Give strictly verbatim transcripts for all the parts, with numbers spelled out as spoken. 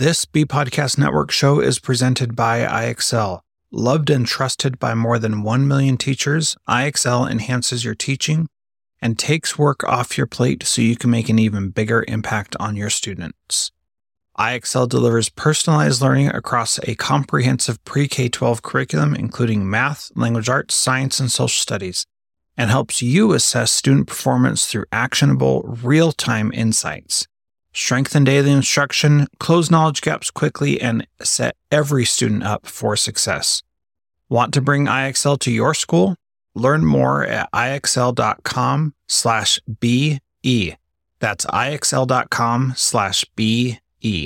This B Podcast Network show is presented by I X L. Loved and trusted by more than one million teachers, I X L enhances your teaching and takes work off your plate so you can make an even bigger impact on your students. I X L delivers personalized learning across a comprehensive pre-K twelve curriculum, including math, language arts, science, and social studies, and helps you assess student performance through actionable, real-time insights. Strengthen daily instruction, close knowledge gaps quickly, and set every student up for success. Want to bring I X L to your school? Learn more at ixl.com slash BE. That's ixl.com slash BE.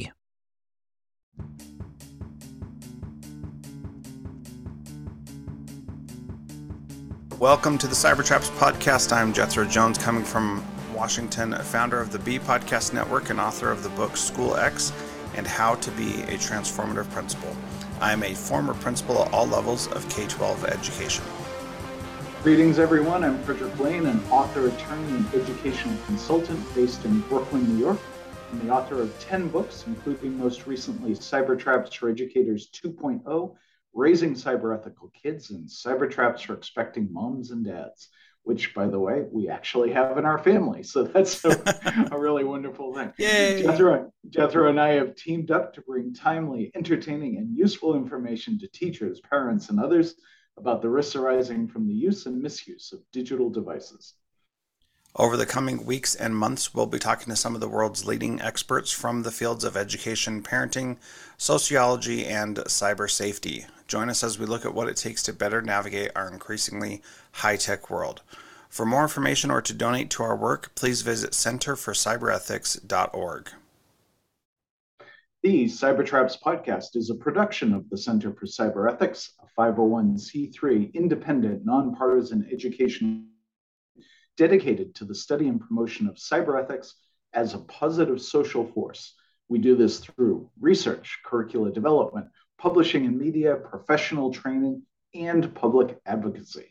Welcome to the Cybertraps podcast. I'm Jethro Jones, coming from Washington, founder of the B Podcast Network and author of the book School X and How to Be a Transformative Principal. I am a former principal at all levels of K twelve education. Greetings, everyone. I'm Frederick Lane, an author, attorney, and educational consultant based in Brooklyn, New York. I'm the author of ten books, including most recently Cybertraps for Educators two point oh, Raising Cyber-Ethical Kids, and Cybertraps for Expecting Moms and Dads, which, by the way, we actually have in our family. So that's a, a really wonderful thing. Yay! Jethro, Jethro and I have teamed up to bring timely, entertaining, and useful information to teachers, parents, and others about the risks arising from the use and misuse of digital devices. Over the coming weeks and months, we'll be talking to some of the world's leading experts from the fields of education, parenting, sociology, and cyber safety. Join us as we look at what it takes to better navigate our increasingly high-tech world. For more information or to donate to our work, please visit center for cyber ethics dot org. The Cybertraps podcast is a production of the Center for Cyber Ethics, a five oh one c three independent, nonpartisan education dedicated to the study and promotion of cyber ethics as a positive social force. We do this through research, curricula development, publishing and media, professional training, and public advocacy.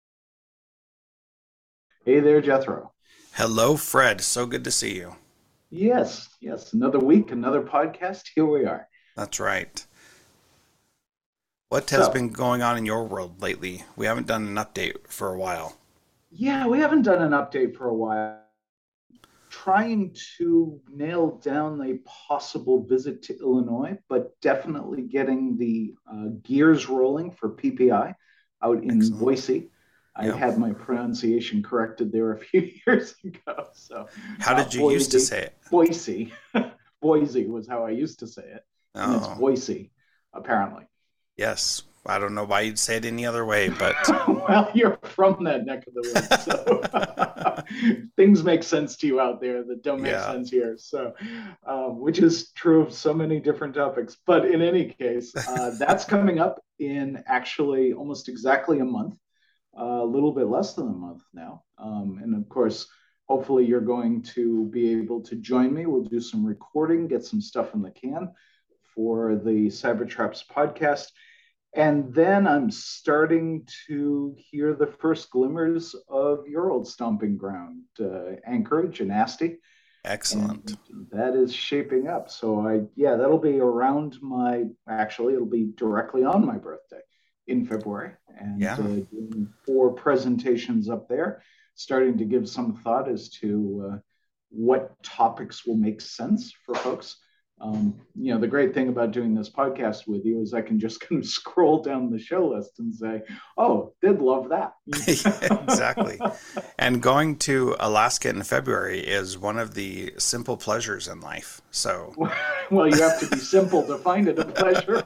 Hey there, Jethro. Hello, Fred. So good to see you. Yes, yes. Another week, another podcast. Here we are. That's right. What has So, been going on in your world lately? We haven't done an update for a while. yeah, we haven't done an update for a while. Trying to nail down a possible visit to Illinois, but definitely getting the uh, gears rolling for P P I out in Excellent. Boise. I Yep. had my pronunciation corrected there a few years ago. So, How uh, did you used to Boise, say it? Boise, Boise was how I used to say it, and it's Oh, Boise, apparently. yes. I don't know why you'd say it any other way, but Well, you're from that neck of the woods, so things make sense to you out there that don't make yeah. sense here. So, um, which is true of so many different topics. But in any case, uh, that's coming up in actually almost exactly a month, uh, a little bit less than a month now. Um, and of course, hopefully you're going to be able to join me. We'll do some recording, get some stuff in the can for the Cybertraps podcast. And then I'm starting to hear the first glimmers of your old stomping ground, uh, Anchorage and Asti. Excellent. And that is shaping up. So I, yeah, that'll be around my, actually, it'll be directly on my birthday in February. And Yeah. uh, doing four presentations up there, starting to give some thought as to uh, what topics will make sense for folks. Um, you know, the great thing about doing this podcast with you is I can just kind of scroll down the show list and say, oh, they'd love that. Yeah, exactly. And going to Alaska in February is one of the simple pleasures in life. So, Well, you have to be simple to find it a pleasure.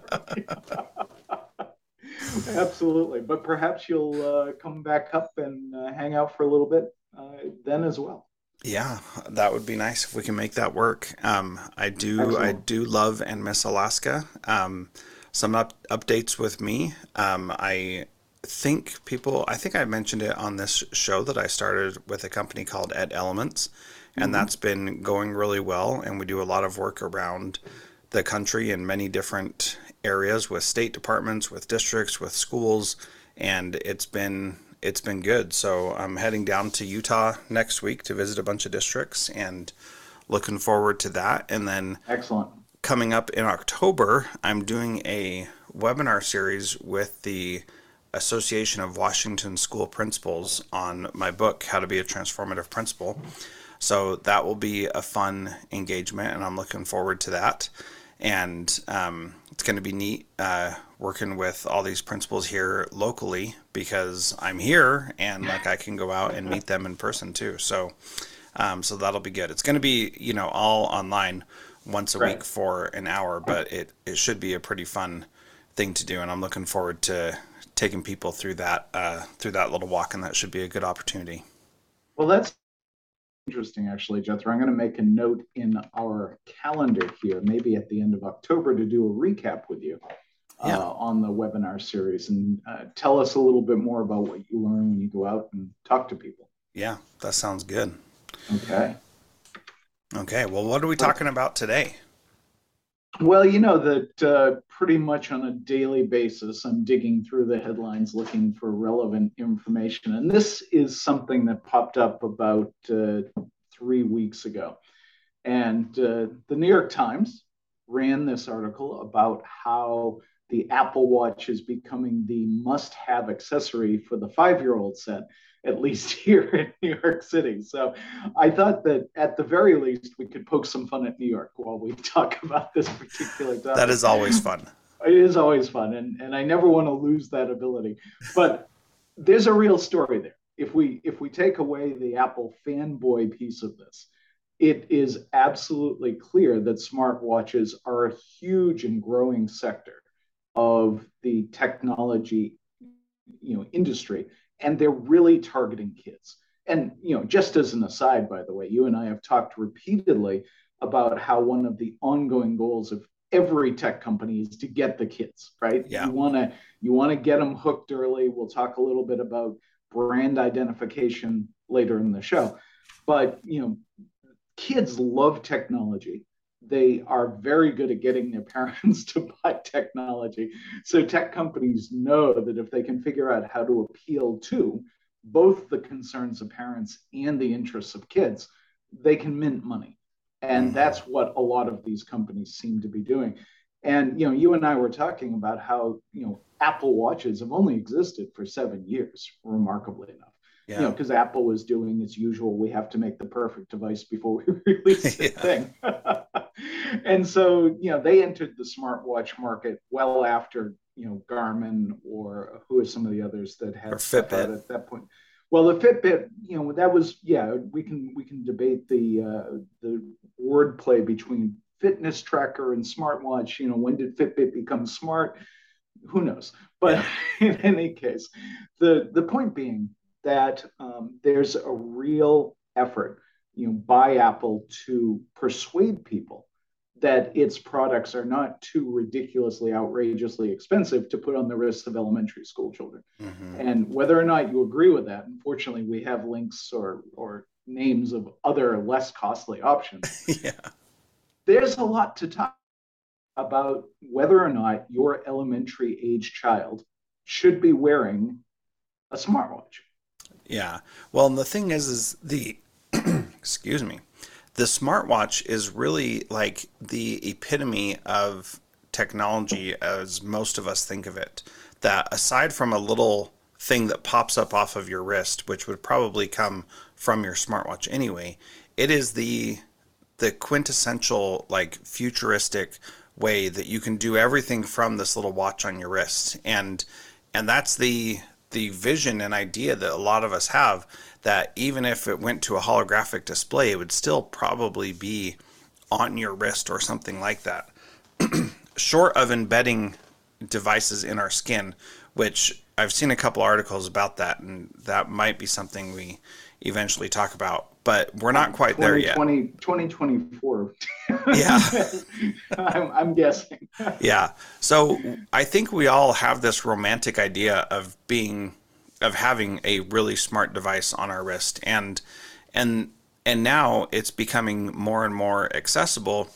Absolutely. But perhaps you'll uh, come back up and uh, hang out for a little bit uh, then as well. yeah, that would be nice if we can make that work. Um, I do, I Excellent. do love and miss Alaska. Um, some up, updates with me. Um, I think people, I think I mentioned it on this show that I started with a company called Ed Elements, and Mhm. that's been going really well. And we do a lot of work around the country in many different areas with state departments, with districts, with schools, and it's been it's been good. So I'm heading down to Utah next week to visit a bunch of districts and looking forward to that. And then Excellent. coming up in October, I'm doing a webinar series with the Association of Washington School Principals on my book, How to Be a Transformative Principal. So that will be a fun engagement, and I'm looking forward to that. And um, it's going to be neat uh, working with all these principals here locally, because I'm here and like I can go out and meet them in person too. So um, so that'll be good. It's going to be, you know, all online once a Right. week for an hour, but it, it should be a pretty fun thing to do. And I'm looking forward to taking people through that uh, through that little walk, and that should be a good opportunity. Well, that's interesting, actually, Jethro. I'm going to make a note in our calendar here, maybe at the end of October, to do a recap with you uh, Yeah. on the webinar series, and uh, tell us a little bit more about what you learn when you go out and talk to people. Yeah, that sounds good. Okay. Okay, well, what are we talking about today? Well, you know that uh, pretty much on a daily basis, I'm digging through the headlines looking for relevant information. And this is something that popped up about uh, three weeks ago. And uh, the New York Times ran this article about how the Apple Watch is becoming the must-have accessory for the five-year-old set, at least here in New York City. So I thought that at the very least, we could poke some fun at New York while we talk about this particular topic. That is always fun. It is always fun, and, and I never want to lose that ability. But there's a real story there. If we if we take away the Apple fanboy piece of this, it is absolutely clear that smartwatches are a huge and growing sector of the technology, you know, industry, and they're really targeting kids. And you know, just as an aside, by the way, you and I have talked repeatedly about how one of the ongoing goals of every tech company is to get the kids, right? Yeah. You want to you want to get them hooked early. We'll talk a little bit about brand identification later in the show. But, you know, kids love technology. They are very good at getting their parents to buy technology. So tech companies know that if they can figure out how to appeal to both the concerns of parents and the interests of kids, they can mint money. And mm-hmm. that's what a lot of these companies seem to be doing. And, you know, you and I were talking about how, you know, Apple Watches have only existed for seven years, remarkably enough. Yeah. You know, because Apple was doing its usual, we have to make the perfect device before we release the yeah. thing. And so, you know, they entered the smartwatch market well after, you know, Garmin, or who are some of the others that had stuff out at that point. Well, the Fitbit, you know, that was, yeah, we can we can debate the uh, the wordplay between fitness tracker and smartwatch. You know, when did Fitbit become smart? Who knows? But yeah. in any case, the the point being that um, there's a real effort, you know, by Apple to persuade people that its products are not too ridiculously, outrageously expensive to put on the wrists of elementary school children. Mm-hmm. And whether or not you agree with that, unfortunately, we have links or or names of other less costly options. yeah. There's a lot to talk about whether or not your elementary age child should be wearing a smartwatch. Yeah. Well, and the thing is, is the, excuse me, the smartwatch is really like the epitome of technology as most of us think of it. That aside from a little thing that pops up off of your wrist, which would probably come from your smartwatch anyway, it is the the quintessential, like, futuristic way that you can do everything from this little watch on your wrist. And and that's the the vision and idea that a lot of us have, that even if it went to a holographic display, it would still probably be on your wrist or something like that. Short of embedding devices in our skin, which I've seen a couple articles about that, and that might be something we eventually talk about, but we're not quite there yet. twenty twenty-four Yeah. I'm, I'm guessing. Yeah. So I think we all have this romantic idea of being, of having a really smart device on our wrist. And, and, and now it's becoming more and more accessible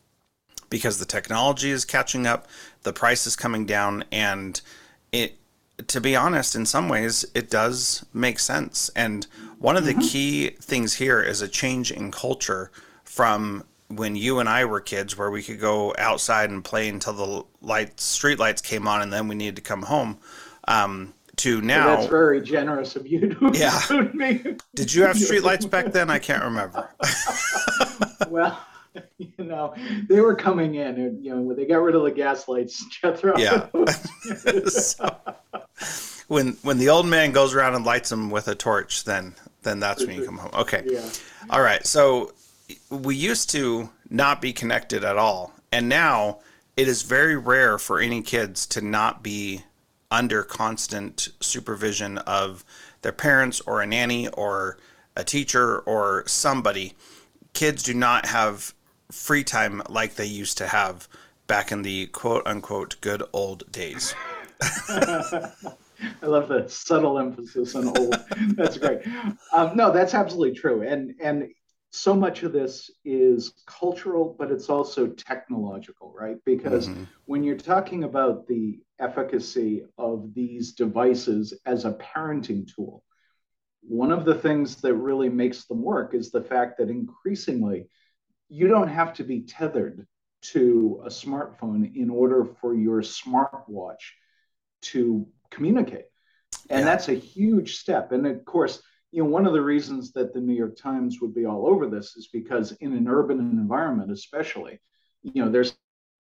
because the technology is catching up, the price is coming down, and it, to be honest, in some ways, it does make sense. And one of the mm-hmm. key things here is a change in culture from when you and I were kids, where we could go outside and play until the lights, street lights came on, and then we needed to come home. Um, to Well, that's now, very generous of you to yeah. include me. Did you have street lights back then? I can't remember. Well, you know, they were coming in, and you know, when they got rid of the gas lights, Jethro. Yeah. So, when when the old man goes around and lights them with a torch, then then that's when you come home. Okay. Yeah. All right. So we used to not be connected at all, and now it is very rare for any kids to not be under constant supervision of their parents or a nanny or a teacher or somebody. Kids do not have free time like they used to have back in the quote unquote good old days. I love the subtle emphasis on old. That's great. Um, no, that's absolutely true. And and so much of this is cultural, but it's also technological, right? Because Mm-hmm. when you're talking about the efficacy of these devices as a parenting tool, one of the things that really makes them work is the fact that increasingly you don't have to be tethered to a smartphone in order for your smartwatch to communicate. And Yeah. that's a huge step. And of course, you know, one of the reasons that the New York Times would be all over this is because in an urban environment, especially, you know, there's,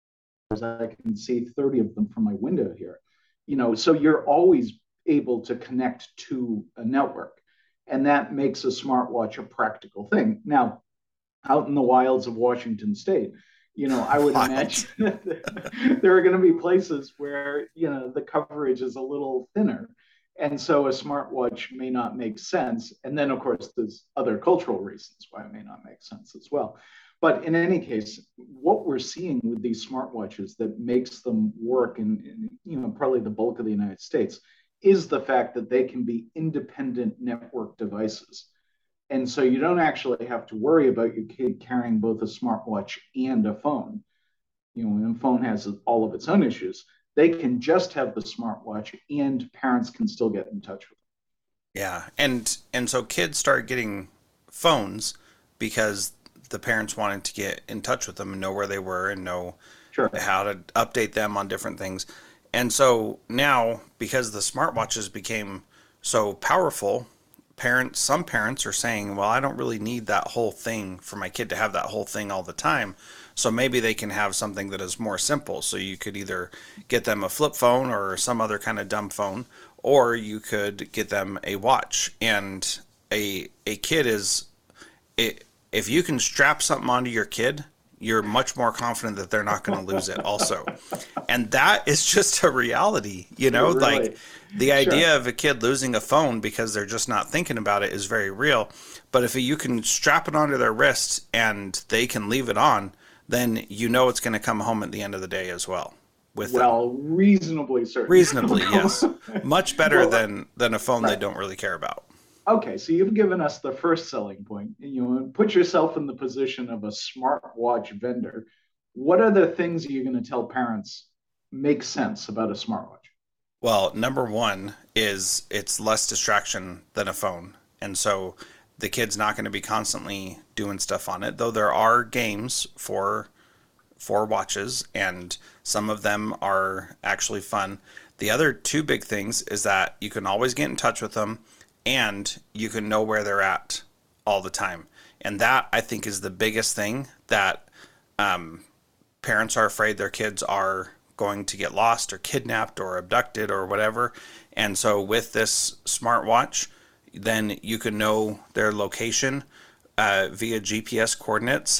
I can see thirty of them from my window here, you know, so you're always able to connect to a network. And that makes a smartwatch a practical thing. Now, out in the wilds of Washington State, you know, I would Wild. imagine that there are going to be places where, you know, the coverage is a little thinner. And so a smartwatch may not make sense. And then, of course, there's other cultural reasons why it may not make sense as well. But in any case, what we're seeing with these smartwatches that makes them work in, in you know, probably the bulk of the United States is the fact that they can be independent network devices. And so you don't actually have to worry about your kid carrying both a smartwatch and a phone. You know, and the phone has all of its own issues. They can just have the smartwatch and parents can still get in touch with them. Yeah. And and so kids started getting phones because the parents wanted to get in touch with them and know where they were and know Sure. how to update them on different things. And so now, because the smartwatches became so powerful, parents, some parents are saying, well, I don't really need that whole thing for my kid to have that whole thing all the time. So maybe they can have something that is more simple. So you could either get them a flip phone or some other kind of dumb phone, or you could get them a watch. And a a kid is, it, if you can strap something onto your kid, you're much more confident that they're not going to lose it also. And that is just a reality, you know, Really? like the idea Sure. of a kid losing a phone because they're just not thinking about it is very real. But if you can strap it onto their wrist and they can leave it on, then you know it's going to come home at the end of the day as well with them. Well, reasonably certain. Reasonably, yes. Much better Well, than than a phone they right. don't really care about. Okay, so you've given us the first selling point. You know, put yourself in the position of a smartwatch vendor. What are the things you're going to tell parents make sense about a smartwatch? Well, number one is it's less distraction than a phone. And so the kid's not going to be constantly doing stuff on it, though there are games for for watches and some of them are actually fun. The other two big things is that you can always get in touch with them and you can know where they're at all the time. And that I think is the biggest thing that um, parents are afraid their kids are going to get lost or kidnapped or abducted or whatever. And so with this smartwatch, then you can know their location uh, via G P S coordinates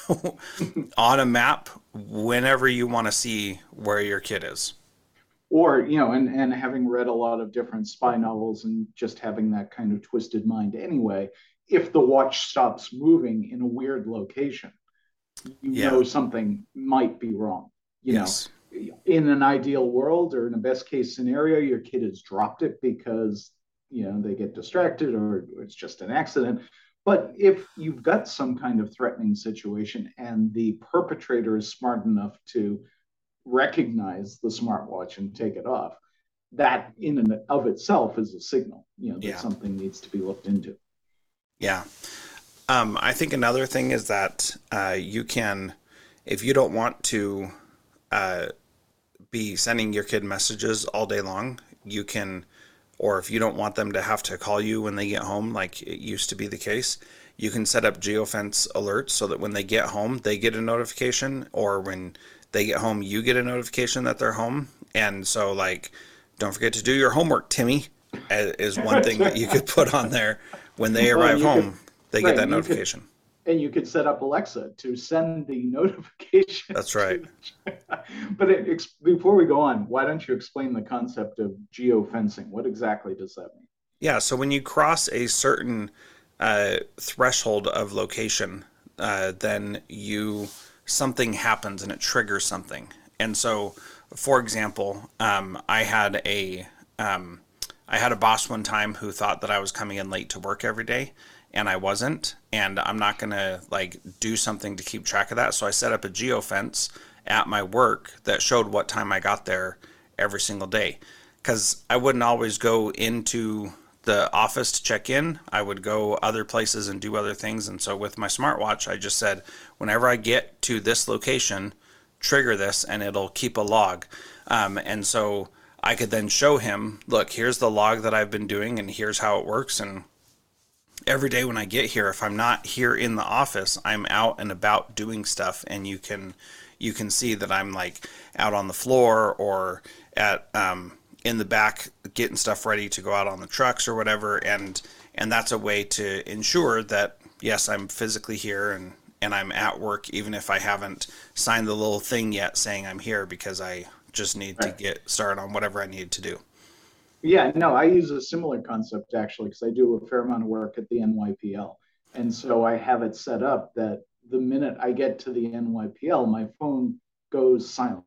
on a map whenever you want to see where your kid is. Or, you know, and, and having read a lot of different spy novels and just having that kind of twisted mind anyway, if the watch stops moving in a weird location, you Yeah. know something might be wrong. You know, Yes. in an ideal world or in a best case scenario, your kid has dropped it because, you know, they get distracted or it's just an accident. But if you've got some kind of threatening situation and the perpetrator is smart enough to recognize the smartwatch and take it off, that in and of itself is a signal, you know, that Yeah. something needs to be looked into. Yeah. Um, I think another thing is that uh, you can, if you don't want to uh, be sending your kid messages all day long, you can, or if you don't want them to have to call you when they get home, like it used to be the case, you can set up geofence alerts so that when they get home, they get a notification, or when they get home, you get a notification that they're home. And so, like, don't forget to do your homework, Timmy, is one thing that you could put on there. When they Well, and arrive you could, home, they get right, that and you could, notification. and you could set up Alexa to send the notification That's right. to. But it, before we go on, why don't you explain the concept of geofencing? What exactly does that mean? Yeah, so when you cross a certain uh, threshold of location, uh, then you something happens and it triggers something. And so, for example, um, I had a um, I had a boss one time who thought that I was coming in late to work every day, and I wasn't. And I'm not gonna like do something to keep track of that. So I set up a geofence at my work that showed what time I got there every single day, because I wouldn't always go into the office to check in. I would go other places and do other things. And so with my smartwatch, I just said, whenever I get to this location, trigger this and it'll keep a log. Um, and so I could then show him, look, here's the log that I've been doing and here's how it works. And every day when I get here, if I'm not here in the office, I'm out and about doing stuff, and you can you can see that I'm like out on the floor or at um, in the back getting stuff ready to go out on the trucks or whatever, and and that's a way to ensure that yes, I'm physically here and and I'm at work, even if I haven't signed the little thing yet saying I'm here, because I just need to Right. get started on whatever I need to do. Yeah, no, I use a similar concept actually because I do a fair amount of work at the N Y P L. And so I have it set up that the minute I get to the N Y P L, my phone goes silent.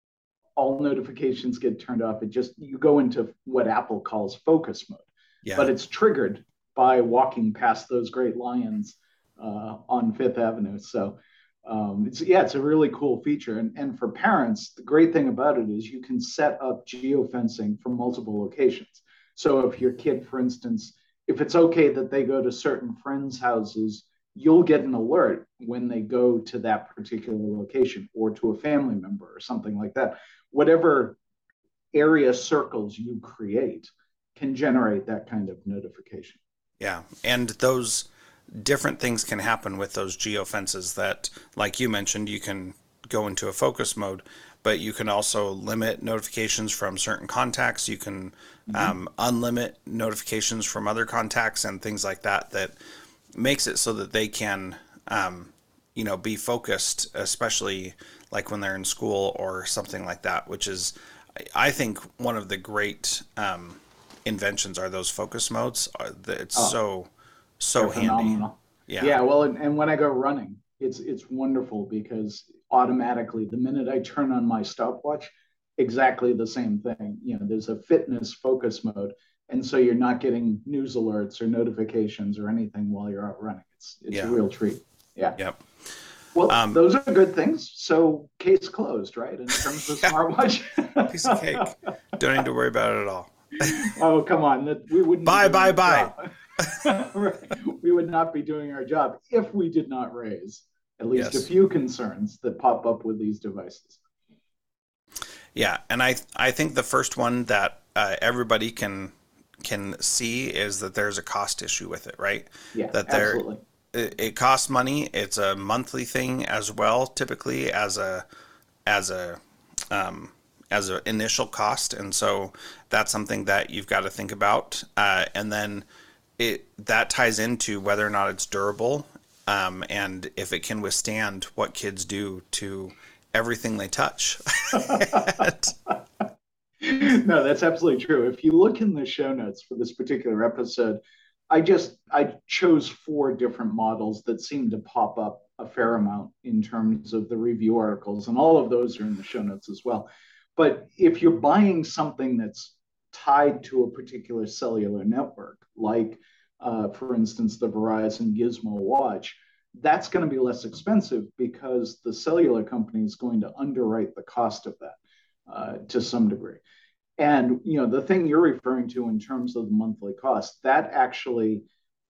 All notifications get turned off. It just, you go into what Apple calls focus mode, Yeah, but it's triggered by walking past those great lions uh, on Fifth Avenue. So um, it's, yeah, it's a really cool feature. And, and for parents, the great thing about it is you can set up geofencing from multiple locations. So if your kid, for instance, if it's okay that they go to certain friends' houses, you'll get an alert when they go to that particular location or to a family member or something like that. Whatever area circles you create can generate that kind of notification. yeah. And those different things can happen with those geofences that, like you mentioned, you can go into a focus mode, but you can also limit notifications from certain contacts. You can Mm-hmm. um, unlimit notifications from other contacts and things like that, that makes it so that they can, um, you know, be focused, especially like when they're in school or something like that, which is, I think, one of the great um, inventions are those focus modes. Uh, It's Oh, so, so they're handy. phenomenal. Yeah. Yeah, well, and, and when I go running, it's it's wonderful because automatically, the minute I turn on my stopwatch, exactly the same thing. You know, there's a fitness focus mode, and so you're not getting news alerts or notifications or anything while you're out running. It's it's a Yeah. real treat. Yeah. Yep. Well, Um, those are good things. So case closed, right? In terms of yeah. smartwatch. Piece of cake. Don't need to worry about it at all. Oh, come on. That we wouldn't be Bye, doing bye, our bye. job. We would not be doing our job if we did not raise at least a Yes. few concerns that pop up with these devices. Yeah, and I I think the first one that uh, everybody can can see is that there's a cost issue with it, right? Yeah, That there absolutely. it, it costs money. It's a monthly thing as well, typically as a as a um, as an initial cost, and so that's something that you've got to think about. Uh, and then it that ties into whether or not it's durable, um, and if it can withstand what kids do to everything they touch. No, that's absolutely true. If you look in the show notes for this particular episode, I just I chose four different models that seem to pop up a fair amount in terms of the review articles, and all of those are in the show notes as well. But if you're buying something that's tied to a particular cellular network, like uh, for instance the Verizon Gizmo watch, that's going to be less expensive because the cellular company is going to underwrite the cost of that uh, to some degree. And you know, the thing you're referring to in terms of the monthly cost, that actually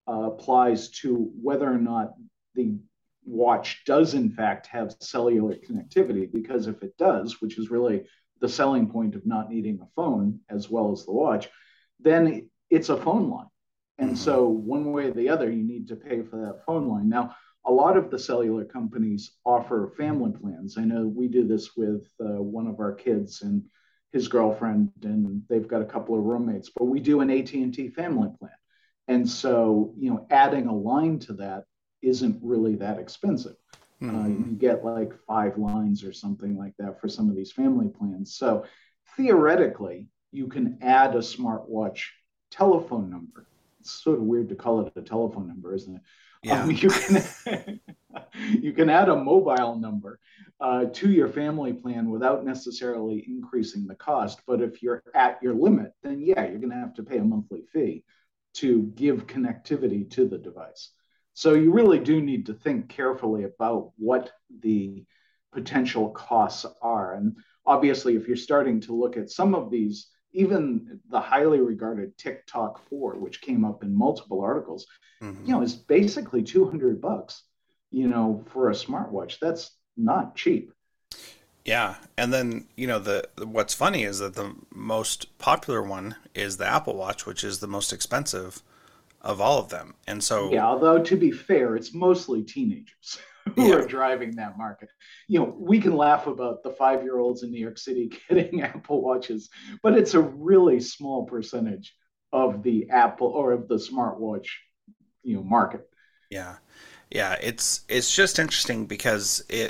uh, applies to whether or not the watch does in fact have cellular connectivity, because if it does, which is really the selling point of not needing a phone as well as the watch, then it's a phone line. And Mm-hmm. so one way or the other, you need to pay for that phone line. Now, a lot of the cellular companies offer family plans. I know we do this with uh, one of our kids and his girlfriend, and they've got a couple of roommates, but we do an A T and T family plan. And so, you know, adding a line to that isn't really that expensive. Mm-hmm. Uh, you get like five lines or something like that for some of these family plans. So theoretically, you can add a smartwatch telephone number. It's sort of weird to call it a telephone number, isn't it? Yeah. Um, you can you can add a mobile number uh, to your family plan without necessarily increasing the cost. But if you're at your limit, then yeah, you're going to have to pay a monthly fee to give connectivity to the device. So you really do need to think carefully about what the potential costs are. And obviously, if you're starting to look at some of these, even the highly regarded TikTok four, which came up in multiple articles, mm-hmm. you know, is basically two hundred bucks, you know, for a smartwatch. That's not cheap. Yeah. And then, you know, the what's funny is that the most popular one is the Apple Watch, which is the most expensive of all of them. And so, yeah, although to be fair, it's mostly teenagers who yeah. are driving that market. You know, we can laugh about the five-year-olds in New York City getting Apple Watches, but it's a really small percentage of the Apple or of the smartwatch, you know, market. Yeah. Yeah. It's, it's just interesting because it,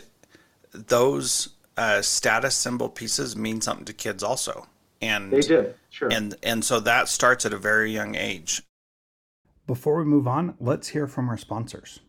those uh, status symbol pieces mean something to kids also. And they do. Sure. And, and so that starts at a very young age. Before we move on, let's hear from our sponsors.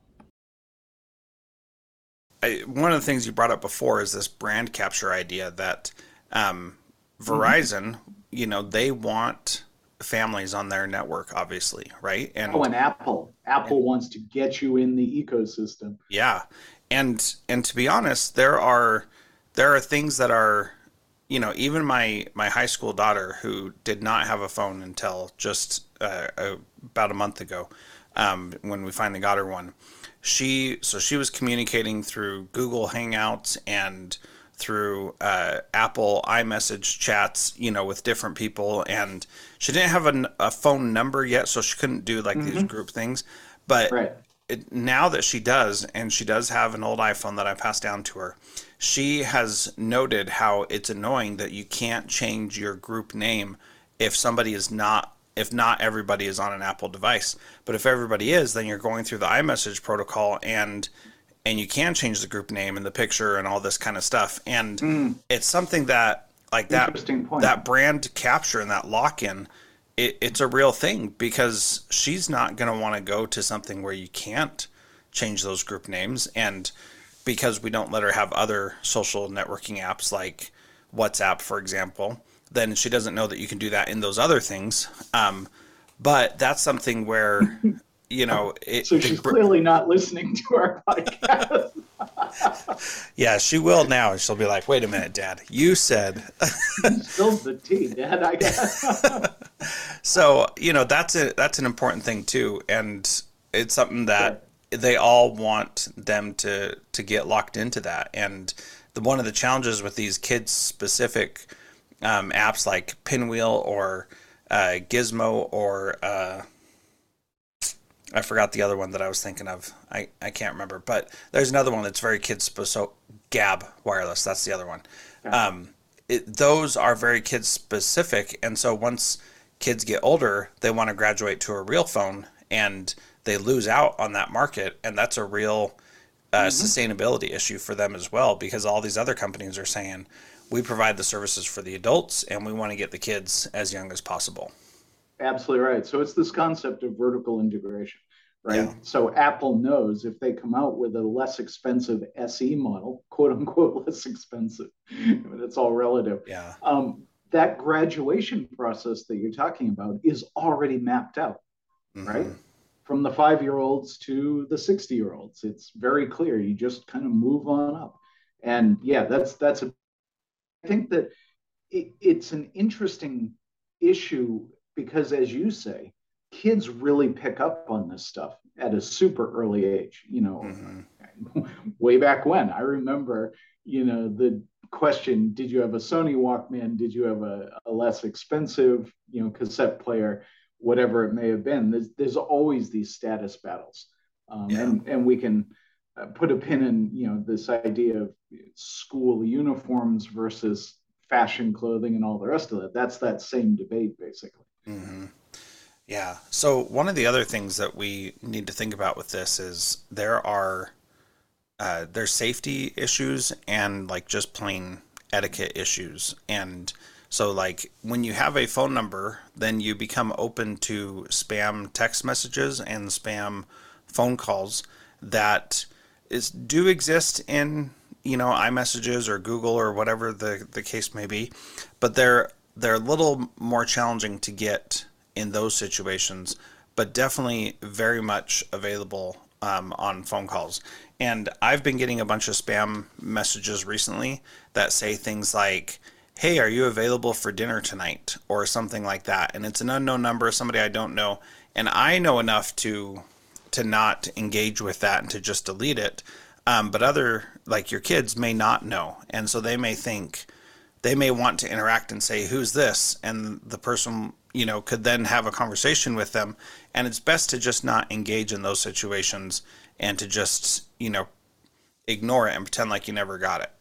I, one of the things you brought up before is this brand capture idea that um, Verizon, mm-hmm. you know, they want families on their network, obviously, right? And oh, and Apple, Apple and, wants to get you in the ecosystem. Yeah, and and to be honest, there are there are things that are, you know, even my my high school daughter who did not have a phone until just uh, a, about a month ago, um, when we finally got her one. She so she was communicating through Google Hangouts and through uh, Apple iMessage chats, you know, with different people, and she didn't have a, a phone number yet, so she couldn't do like mm-hmm. these group things. But right. it, now that she does, and she does have an old iPhone that I passed down to her, she has noted how it's annoying that you can't change your group name if somebody is not. If not everybody is on an Apple device. But if everybody is, then you're going through the iMessage protocol and and you can change the group name and the picture and all this kind of stuff. And mm. it's something that like that that brand capture and that lock-in, it, it's a real thing because she's not going to want to go to something where you can't change those group names. And because we don't let her have other social networking apps like WhatsApp, for example, then she doesn't know that you can do that in those other things. Um, but that's something where, you know... It, so she's the, clearly not listening to our podcast. Yeah, she will now. She'll be like, wait a minute, Dad, you said... Spilled the tea, Dad, I guess. So, you know, that's a, that's an important thing, too. And it's something that sure. they all want them to, to get locked into that. And the, one of the challenges with these kids-specific... Um, apps like Pinwheel or uh, Gizmo or uh, I forgot the other one that I was thinking of. I, I can't remember, but there's another one that's very kids specific. So Gab Wireless, that's the other one. Um, it, those are very kids specific, and so once kids get older, they want to graduate to a real phone, and they lose out on that market, and that's a real uh, mm-hmm. sustainability issue for them as well, because all these other companies are saying, we provide the services for the adults, and we want to get the kids as young as possible. Absolutely right. So it's this concept of vertical integration, right? Yeah. So Apple knows if they come out with a less expensive S E model, quote unquote, less expensive, but it's all relative. Yeah. Um, that graduation process that you're talking about is already mapped out, mm-hmm. right? From the five-year-olds to the sixty-year-olds. It's very clear. You just kind of move on up. And yeah, that's that's a I think that it, it's an interesting issue because, as you say, kids really pick up on this stuff at a super early age. You know, Mm-hmm. way back when, I remember, you know, the question, did you have a Sony Walkman? Did you have a, a less expensive, you know, cassette player? Whatever it may have been, there's, there's always these status battles. Um, Yeah. and, and we can uh, put a pin in, you know, this idea of school uniforms versus fashion clothing and all the rest of it. That's that same debate, basically. Mm-hmm. Yeah. So one of the other things that we need to think about with this is there are uh, there's safety issues and like just plain etiquette issues. And so like when you have a phone number, then you become open to spam text messages and spam phone calls that is do exist in, you know, iMessages or Google or whatever the, the case may be, but they're they're a little more challenging to get in those situations, but definitely very much available um, on phone calls. And I've been getting a bunch of spam messages recently that say things like, "Hey, are you available for dinner tonight?" or something like that. And it's an unknown number, somebody I don't know. And I know enough to to not engage with that and to just delete it. Um, but other, like your kids, may not know. And so they may think, they may want to interact and say, "Who's this?" And the person, you know, could then have a conversation with them. And it's best to just not engage in those situations and to just, you know, ignore it and pretend like you never got it.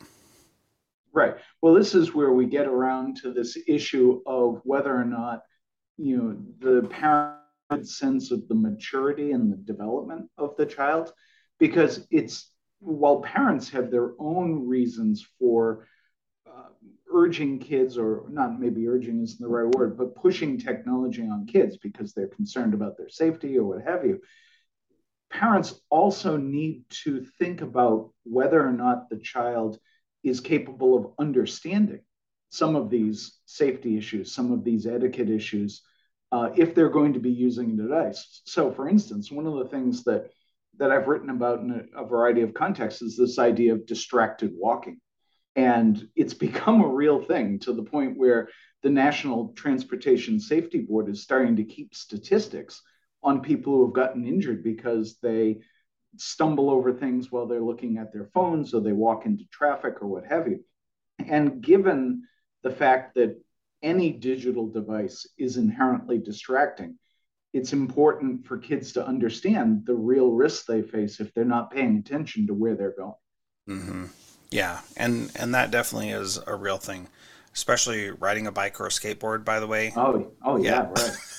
Right. Well, this is where we get around to this issue of whether or not, you know, the parent's sense of the maturity and the development of the child, because it's, while parents have their own reasons for uh, urging kids, or not, maybe urging isn't the right word, but pushing technology on kids because they're concerned about their safety or what have you, parents also need to think about whether or not the child is capable of understanding some of these safety issues, some of these etiquette issues, uh, if they're going to be using a device. So, for instance, one of the things that that I've written about in a, a variety of contexts is this idea of distracted walking. And it's become a real thing to the point where the National Transportation Safety Board is starting to keep statistics on people who have gotten injured because they stumble over things while they're looking at their phones, or they walk into traffic or what have you. And given the fact that any digital device is inherently distracting, it's important for kids to understand the real risks they face if they're not paying attention to where they're going. Mm-hmm. Yeah, and and that definitely is a real thing, especially riding a bike or a skateboard, by the way. Oh, oh Yeah. yeah,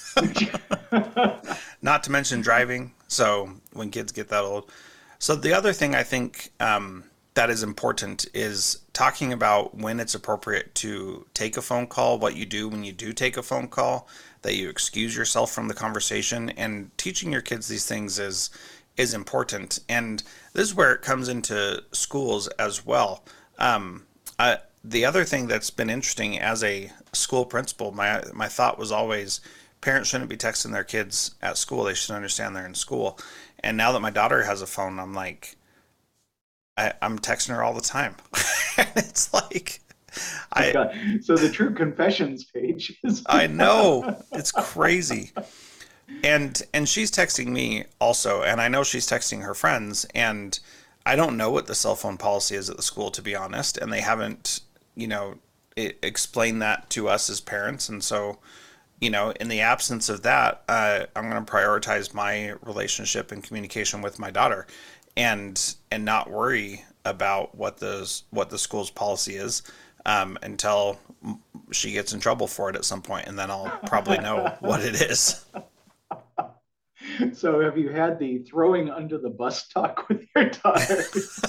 right. Not to mention driving. So when kids get that old. So the other thing I think um, that is important is talking about when it's appropriate to take a phone call, what you do when you do take a phone call, that you excuse yourself from the conversation, and teaching your kids these things is is important. And this is where it comes into schools as well. Um, I, the other thing that's been interesting as a school principal, my my thought was always parents shouldn't be texting their kids at school. They should understand they're in school. And now that my daughter has a phone, I'm like, I, I'm texting her all the time. And it's like, I God. So the true confessions page is. I know it's crazy. And and she's texting me also, and I know she's texting her friends, and I don't know what the cell phone policy is at the school, to be honest, and they haven't, you know, it, explained that to us as parents. And so, you know, in the absence of that, uh, I'm going to prioritize my relationship and communication with my daughter, and and not worry about what the what the school's policy is um, until she gets in trouble for it at some point, and then I'll probably know what it is. So have you had the throwing under the bus talk with your daughter?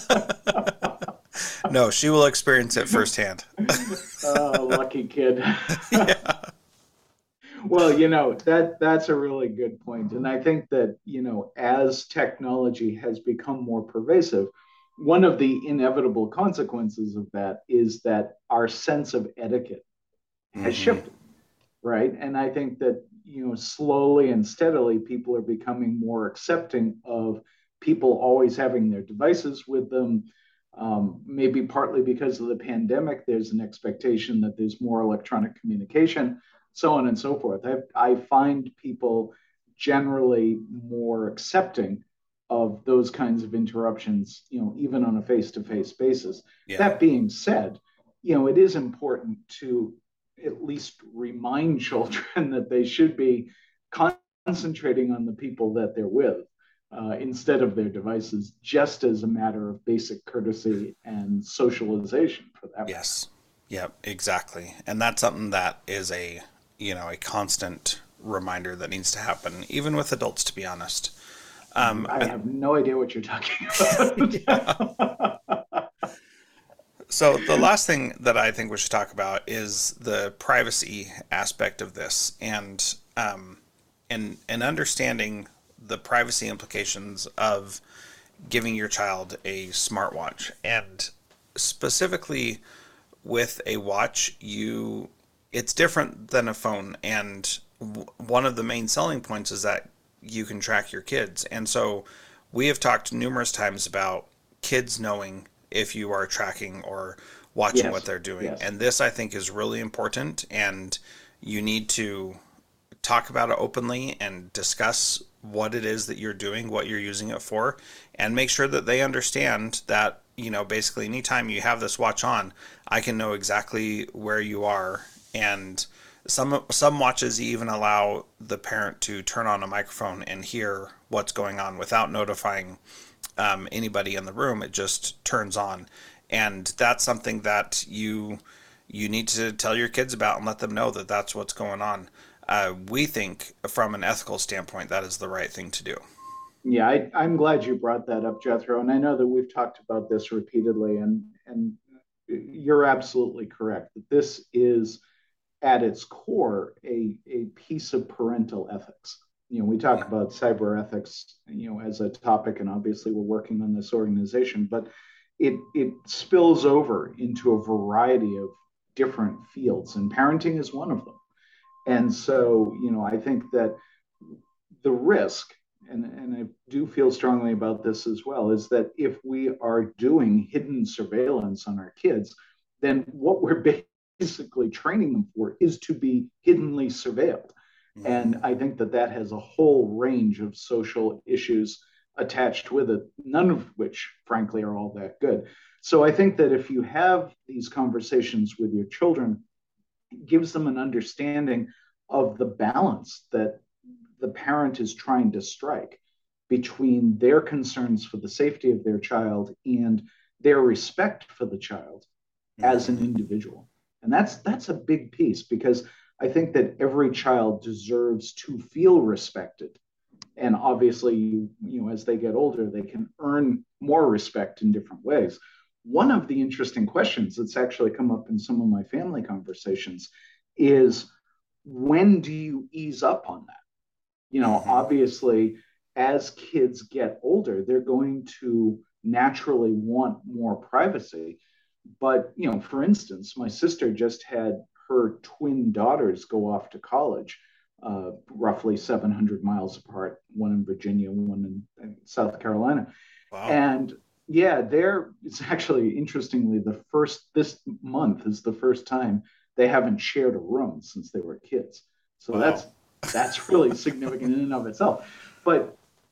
No, she will experience it firsthand. Oh, lucky kid. Yeah. Well, you know, that that's a really good point. And I think that, you know, as technology has become more pervasive, one of the inevitable consequences of that is that our sense of etiquette has Mm-hmm. shifted, right? And I think that, you know, slowly and steadily, people are becoming more accepting of people always having their devices with them. Um, maybe partly because of the pandemic, there's an expectation that there's more electronic communication, so on and so forth. I, I find people generally more accepting of those kinds of interruptions, you know, even on a face-to-face basis. Yeah. That being said, you know, it is important to at least remind children that they should be concentrating on the people that they're with uh, instead of their devices, just as a matter of basic courtesy and socialization for that. Yes. Yeah, exactly. And that's something that is a, you know, a constant reminder that needs to happen, even with adults, to be honest. Um, I have no idea what you're talking about. So the last thing that I think we should talk about is the privacy aspect of this, and um, and and understanding the privacy implications of giving your child a smartwatch. And specifically with a watch, you it's different than a phone, and w- one of the main selling points is that you can track your kids. And so we have talked numerous times about kids knowing if you are tracking or watching yes. what they're doing. Yes. And this, I think, is really important, and you need to talk about it openly and discuss what it is that you're doing, what you're using it for, and make sure that they understand that, you know, basically anytime you have this watch on, I can know exactly where you are. And some some watches even allow the parent to turn on a microphone and hear what's going on without notifying um, anybody in the room. It just turns on, and that's something that you you need to tell your kids about and let them know that that's what's going on. Uh, we think, from an ethical standpoint, that is the right thing to do. Yeah, I, I'm glad you brought that up, Jethro. And I know that we've talked about this repeatedly, and and you're absolutely correct that this is, at its core, a, a piece of parental ethics. You know, we talk about cyber ethics, you know, as a topic, and obviously we're working on this organization, but it it spills over into a variety of different fields, and parenting is one of them. And so, you know, I think that the risk, and, and I do feel strongly about this as well, is that if we are doing hidden surveillance on our kids, then what we're basically training them for is to be hiddenly surveilled. Mm-hmm. And I think that that has a whole range of social issues attached with it, none of which, frankly, are all that good. So I think that if you have these conversations with your children, it gives them an understanding of the balance that the parent is trying to strike between their concerns for the safety of their child and their respect for the child mm-hmm. as an individual. And that's that's a big piece, because I think that every child deserves to feel respected. And obviously, you, you know, as they get older, they can earn more respect in different ways. One of the interesting questions that's actually come up in some of my family conversations is, when do you ease up on that? You know, mm-hmm. obviously, as kids get older, they're going to naturally want more privacy. But, you know, for instance, my sister just had her twin daughters go off to college, uh, roughly seven hundred miles apart, one in Virginia, one in, in South Carolina. Wow. And yeah, they're, it's actually, interestingly, the first, this month is the first time they haven't shared a room since they were kids. So wow. that's, that's really significant in and of itself. But,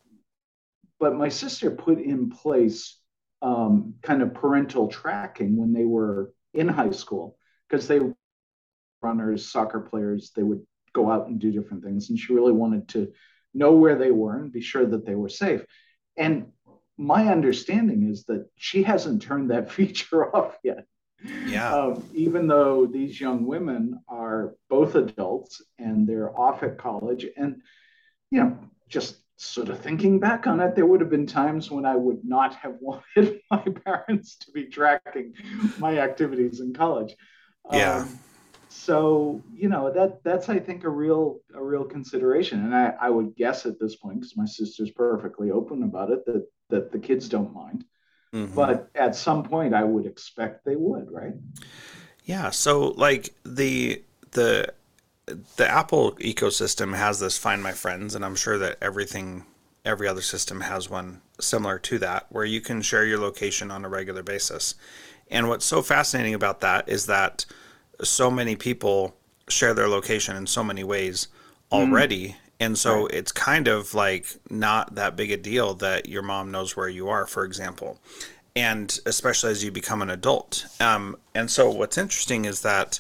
but my sister put in place um, kind of parental tracking when they were in high school, because they were runners, soccer players, they would go out and do different things. And she really wanted to know where they were and be sure that they were safe. And my understanding is that she hasn't turned that feature off yet. Yeah. Um, even though these young women are both adults and they're off at college, and, you know, just sort of thinking back on it, there would have been times when I would not have wanted my parents to be tracking my activities in college. Yeah. Um, so, you know, that that's, I think, a real a real consideration. And I, I would guess at this point, because my sister's perfectly open about it, that that the kids don't mind. Mm-hmm. But at some point, I would expect they would, right? Yeah. So, like, the the the Apple ecosystem has this Find My Friends, and I'm sure that everything, every other system has one similar to that, where you can share your location on a regular basis. And what's so fascinating about that is that so many people share their location in so many ways already. Mm. And so Right. it's kind of like not that big a deal that your mom knows where you are, for example, and especially as you become an adult. Um, and so what's interesting is that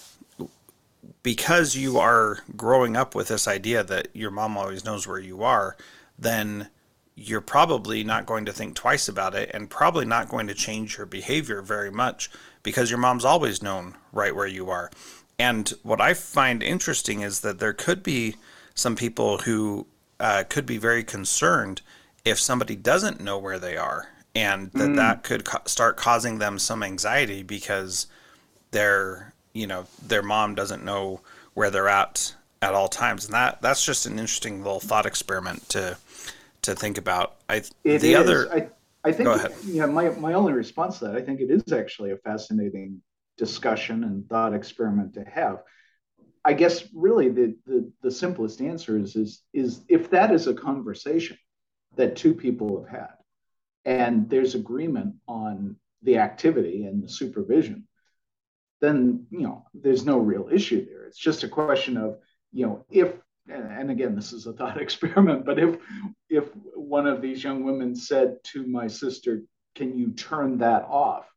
because you are growing up with this idea that your mom always knows where you are, then you're probably not going to think twice about it and probably not going to change your behavior very much because your mom's always known right where you are. And what I find interesting is that there could be some people who uh, could be very concerned if somebody doesn't know where they are, and that Mm, that could co- start causing them some anxiety because their you know their mom doesn't know where they're at at all times, and that that's just an interesting little thought experiment to to think about. I it the is. other I I Go think, ahead. you know, my my only response to that, I think it is actually a fascinating discussion and thought experiment to have. I guess really the the, the simplest answer is is is if that is a conversation that two people have had and there's agreement on the activity and the supervision, then you know there's no real issue there. It's just a question of, you know, if, and again this is a thought experiment, but if if one of these young women said to my sister, can you turn that off,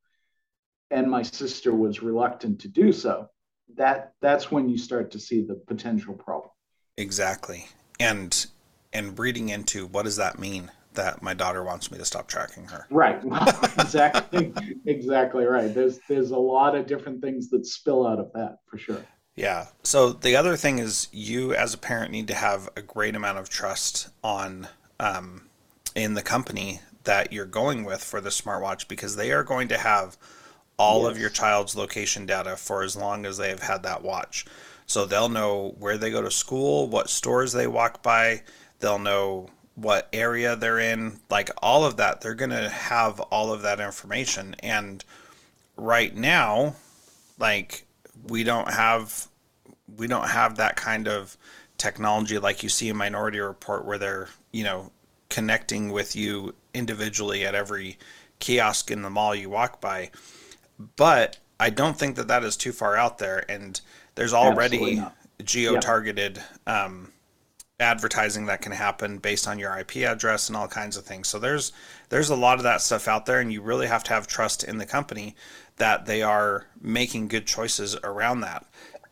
and my sister was reluctant to do so, that that's when you start to see the potential problem. Exactly. And and reading into what does that mean that my daughter wants me to stop tracking her. Right. Well, exactly, exactly right. There's there's a lot of different things that spill out of that for sure. Yeah. So the other thing is you as a parent need to have a great amount of trust on um, in the company that you're going with for the smartwatch because they are going to have all of your Yes. child's location data for as long as they have had that watch. So they'll know where they go to school, what stores they walk by, they'll know what area they're in, like all of that. They're going to have all of that information. And right now, like we don't have we don't have that kind of technology like you see in Minority Report where they're, you know, connecting with you individually at every kiosk in the mall you walk by. But I don't think that that is too far out there. And there's Absolutely already not. Yep. geo-targeted um, advertising that can happen based on your I P address and all kinds of things. So there's there's a lot of that stuff out there, and you really have to have trust in the company that they are making good choices around that.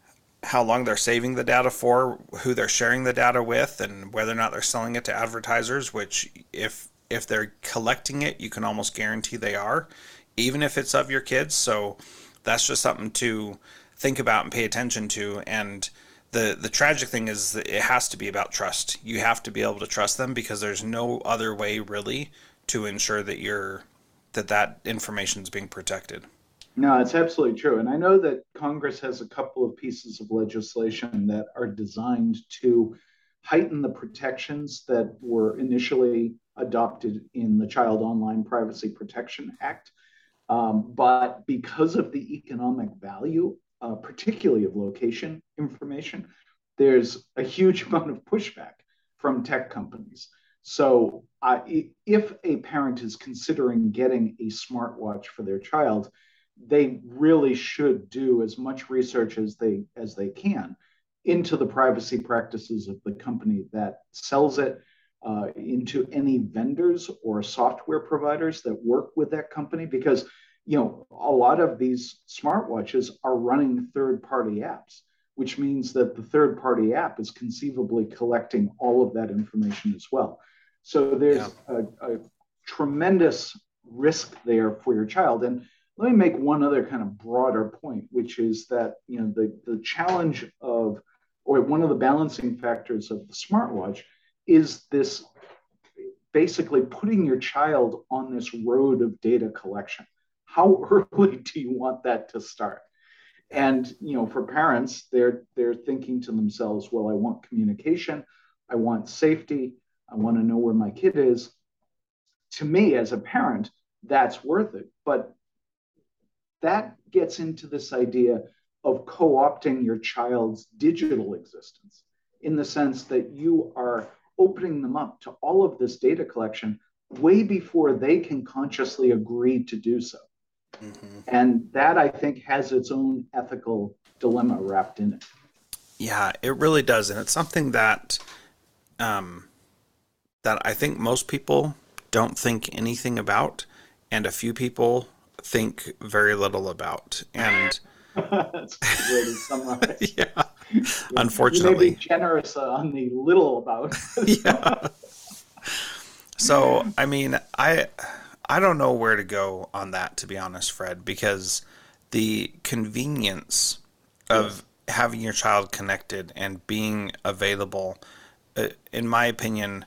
How long they're saving the data for, who they're sharing the data with, and whether or not they're selling it to advertisers, which if if they're collecting it, you can almost guarantee they are, even if it's of your kids. So that's just something to think about and pay attention to. And the the tragic thing is that it has to be about trust. You have to be able to trust them because there's no other way really to ensure that you're that that information is being protected. No, it's absolutely true. And I know that Congress has a couple of pieces of legislation that are designed to heighten the protections that were initially adopted in the Child Online Privacy Protection Act. Um, but because of the economic value, uh, particularly of location information, there's a huge amount of pushback from tech companies. So, uh, if a parent is considering getting a smartwatch for their child, they really should do as much research as they as they can into the privacy practices of the company that sells it, uh, into any vendors or software providers that work with that company, because you know a lot of these smartwatches are running third party apps, which means that the third party app is conceivably collecting all of that information as well. So Yeah. there's a, a tremendous risk there for your child. And let me make one other kind of broader point, which is that you know the the challenge of, or one of the balancing factors of the smartwatch is this, basically putting your child on this road of data collection. How early do you want that to start? Yeah. And you know, for parents, they're they're thinking to themselves, well, I want communication, I want safety, I want to know where my kid is. To me, as a parent, that's worth it. But that gets into this idea of co-opting your child's digital existence, in the sense that you are opening them up to all of this data collection way before they can consciously agree to do so. Hmm. And that, I think, has its own ethical dilemma wrapped in it. Yeah, it really does. And it's something that um, that I think most people don't think anything about, and a few people think very little about. And that's a good way to summarize. yeah, yeah. Unfortunately, you may be generous on the little about. yeah. So, I mean, I I don't know where to go on that, to be honest, Fred, because the convenience of yes. having your child connected and being available, uh, in my opinion,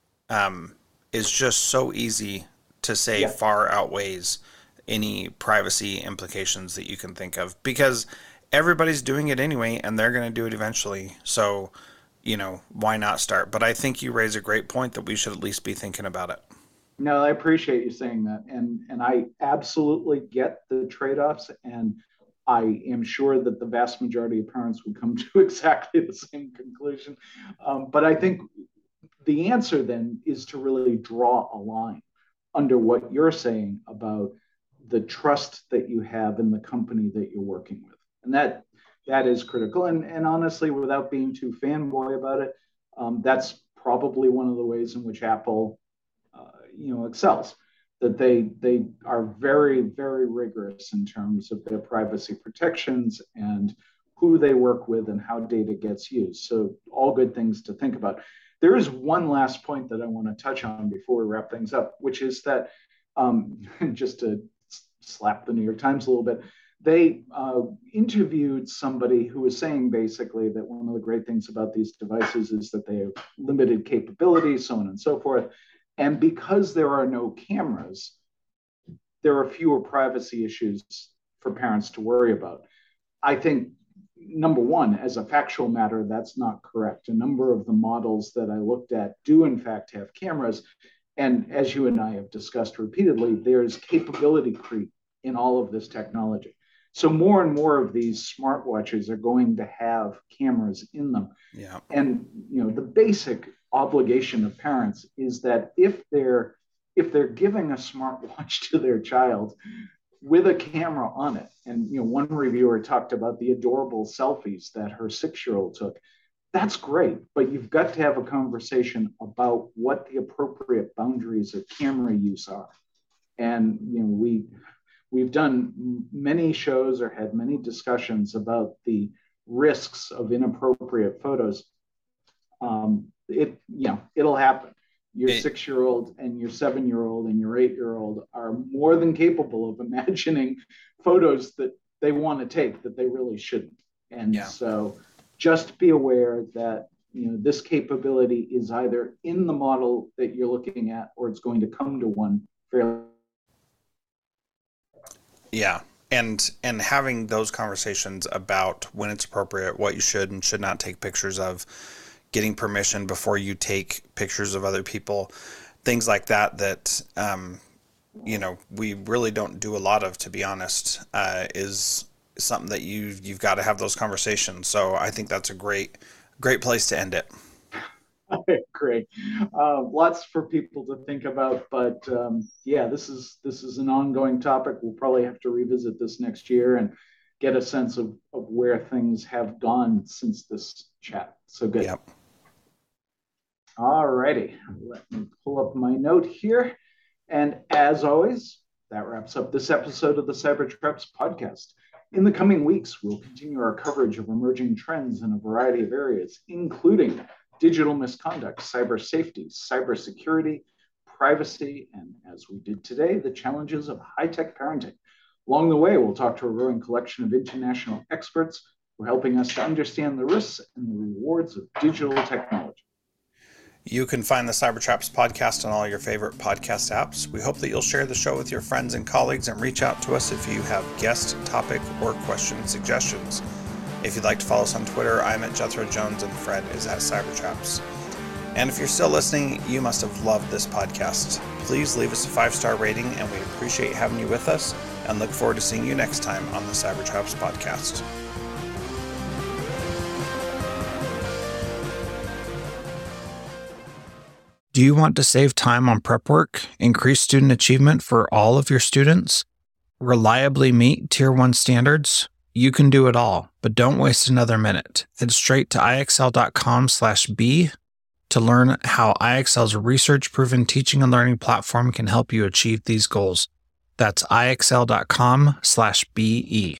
um, is just so easy to say yeah. far outweighs any privacy implications that you can think of, because everybody's doing it anyway and they're going to do it eventually. So, you know, why not start? But I think you raise a great point that we should at least be thinking about it. No, I appreciate you saying that. And, and I absolutely get the trade-offs. And I am sure that the vast majority of parents would come to exactly the same conclusion. Um, but I think the answer then is to really draw a line under what you're saying about the trust that you have in the company that you're working with. And that that is critical. And, and honestly, without being too fanboy about it, um, that's probably one of the ways in which Apple, uh, you know, excels. That they they are very, very rigorous in terms of their privacy protections and who they work with and how data gets used. So all good things to think about. There is one last point that I want to touch on before we wrap things up, which is that um, just to slap the New York Times a little bit, they uh, interviewed somebody who was saying basically that one of the great things about these devices is that they have limited capabilities, so on and so forth. And because there are no cameras, there are fewer privacy issues for parents to worry about. I think, number one, as a factual matter, that's not correct. A number of the models that I looked at do, in fact, have cameras. And as you and I have discussed repeatedly, there's capability creep in all of this technology. So more and more of these smartwatches are going to have cameras in them. Yeah. And you know, the basic obligation of parents is that if they're if they're giving a smartwatch to their child with a camera on it, and you know, one reviewer talked about the adorable selfies that her six-year-old took. That's great, but you've got to have a conversation about what the appropriate boundaries of camera use are. And you know, we we've done many shows or had many discussions about the risks of inappropriate photos. Um, it you know, it'll happen. Your it, six-year-old and your seven-year-old and your eight-year-old are more than capable of imagining photos that they want to take that they really shouldn't. And yeah. so just be aware that you know this capability is either in the model that you're looking at or it's going to come to one fairly. Yeah. And and having those conversations about when it's appropriate, what you should and should not take pictures of, getting permission before you take pictures of other people, things like that, that, um, you know, we really don't do a lot of, to be honest, uh, is something that you, you've got to have those conversations. So I think that's a great, great place to end it. Great. Uh, lots for people to think about, but um, yeah, this is, this is an ongoing topic. We'll probably have to revisit this next year and get a sense of, of where things have gone since this chat. So good. Yep. All righty, let me pull up my note here. And as always, that wraps up this episode of the Cybertraps podcast. In the coming weeks, we'll continue our coverage of emerging trends in a variety of areas, including digital misconduct, cyber safety, cybersecurity, privacy, and as we did today, the challenges of high-tech parenting. Along the way, we'll talk to a growing collection of international experts who are helping us to understand the risks and the rewards of digital technology. You can find the Cybertraps podcast on all your favorite podcast apps. We hope that you'll share the show with your friends and colleagues and reach out to us if you have guest, topic, or question suggestions. If you'd like to follow us on Twitter, I'm at Jethro Jones and Fred is at Cybertraps. And if you're still listening, you must have loved this podcast. Please leave us a five-star rating, and we appreciate having you with us and look forward to seeing you next time on the Cybertraps podcast. Do you want to save time on prep work, increase student achievement for all of your students, reliably meet Tier one standards? You can do it all, but don't waste another minute. Head straight to ixl.com slash B to learn how I X L's research-proven teaching and learning platform can help you achieve these goals. That's I X L dot com slash B E.